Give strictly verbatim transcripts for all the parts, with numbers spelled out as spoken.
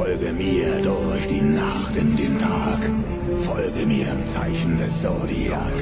Folge mir durch die Nacht in den Tag. Folge mir im Zeichen des Zodiac.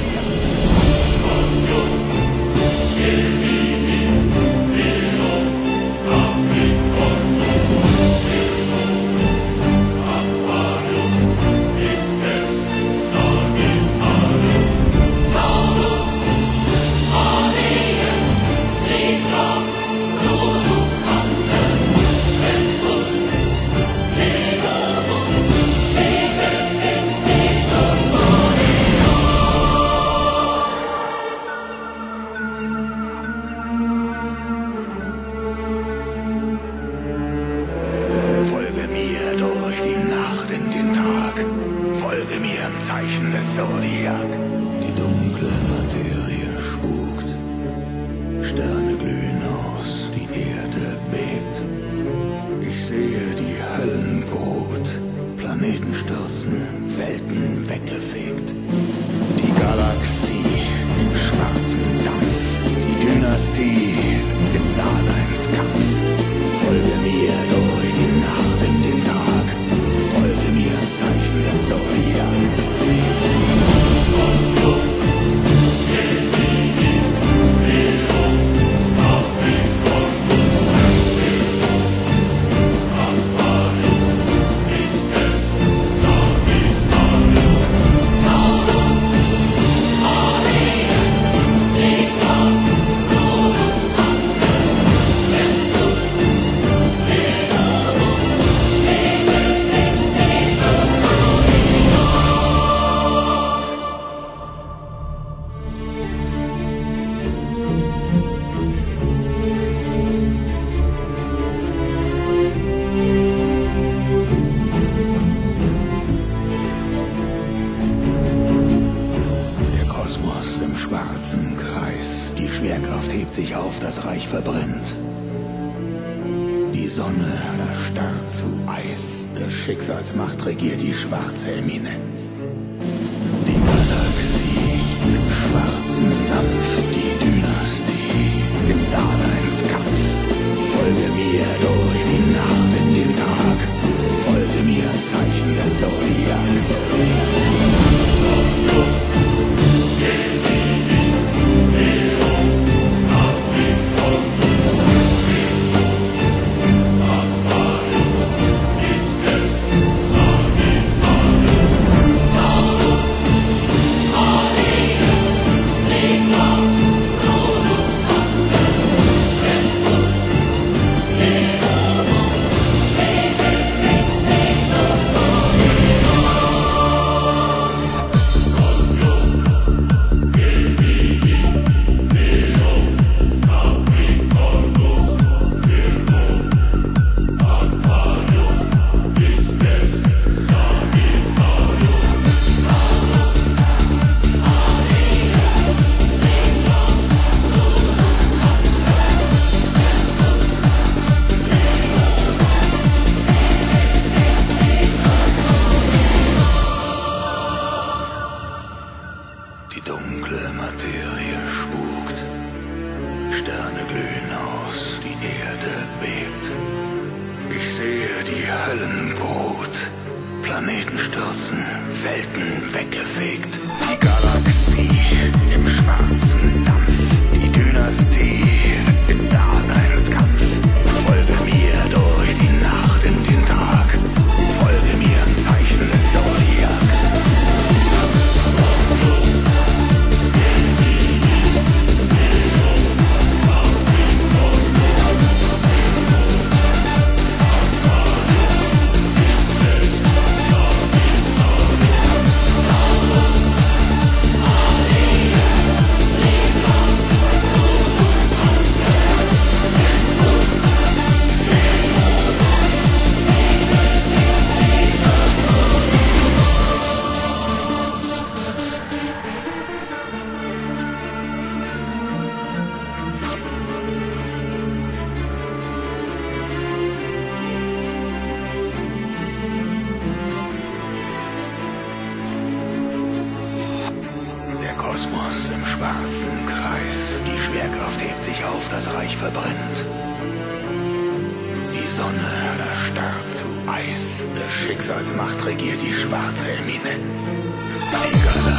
Folge mir im Zeichen des Zodiac. Die dunkle Materie spukt, Sterne glühen aus, die Erde bebt. Ich sehe die Höllenbrut, Planeten stürzen, Welten weggefegt. Die Galaxie im schwarzen Dampf, die Dynastie im Daseinskampf. Folge mir durch die Nacht in den Tag. Folge mir im Zeichen des Zodiac. Schwarzen Kreis. Die Schwerkraft hebt sich auf, das Reich verbrennt. Die Sonne erstarrt zu Eis. Der Schicksalsmacht regiert die schwarze Eminenz. Die Galaxie im schwarzen Dampf. Die Dynastie im Daseinskampf. Folge mir durch die Nacht in den Tag. Folge mir im Zeichen des Zodiac. Die dunkle Materie spukt, Sterne glühen aus, die Erde bebt. Ich sehe die Höllenbrut, Planeten stürzen, Welten weggefegt. Die Galaxie im schwarzen Dampf, die Dynastie im Daseinskampf. Folge mir durch die Nacht in den Tag, folge mir im Zeichen des Zodiac. Kosmos im schwarzen Kreis. Die Schwerkraft hebt sich auf, das Reich verbrennt. Die Sonne erstarrt zu Eis. Der Schicksalsmacht regiert die schwarze Eminenz. Die Galaxie